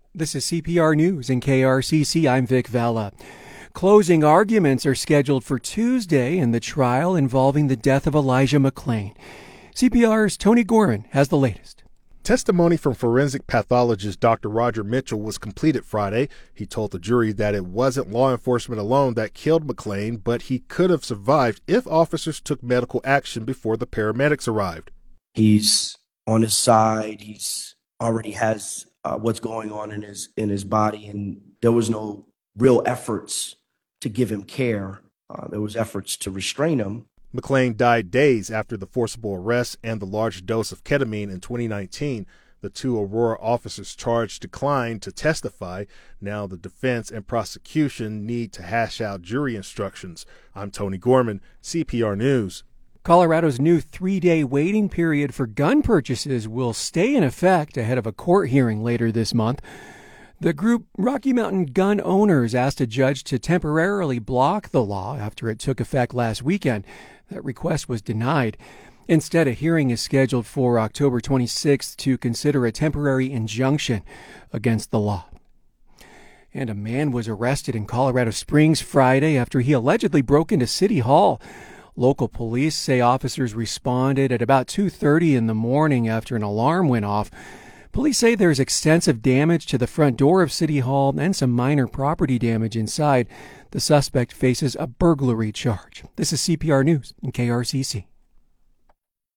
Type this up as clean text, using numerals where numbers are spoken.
This is CPR News in KRCC. I'm Vic Vella. Closing arguments are scheduled for Tuesday in the trial involving the death of Elijah McClain. CPR's Tony Gorman has the latest. Testimony from forensic pathologist Dr. Roger Mitchell was completed Friday. He told the jury that it wasn't law enforcement alone that killed McClain, but he could have survived if officers took medical action before the paramedics arrived. He's on his side. He's already has what's going on in his body, and there was no real efforts to give him care. There was efforts to restrain him. McClain died days after the forcible arrest and the large dose of ketamine in 2019. The two Aurora officers charged declined to testify. Now the defense and prosecution need to hash out jury instructions. I'm Tony Gorman, CPR News. Colorado's new 3-day waiting period for gun purchases will stay in effect ahead of a court hearing later this month. The group Rocky Mountain Gun Owners asked a judge to temporarily block the law after it took effect last weekend. That request was denied. Instead, a hearing is scheduled for October 26th to consider a temporary injunction against the law. And a man was arrested in Colorado Springs Friday after he allegedly broke into City Hall. Local police say officers responded at about 2:30 in the morning after an alarm went off. Police say there's extensive damage to the front door of City Hall and some minor property damage inside. The suspect faces a burglary charge. This is CPR News in KRCC.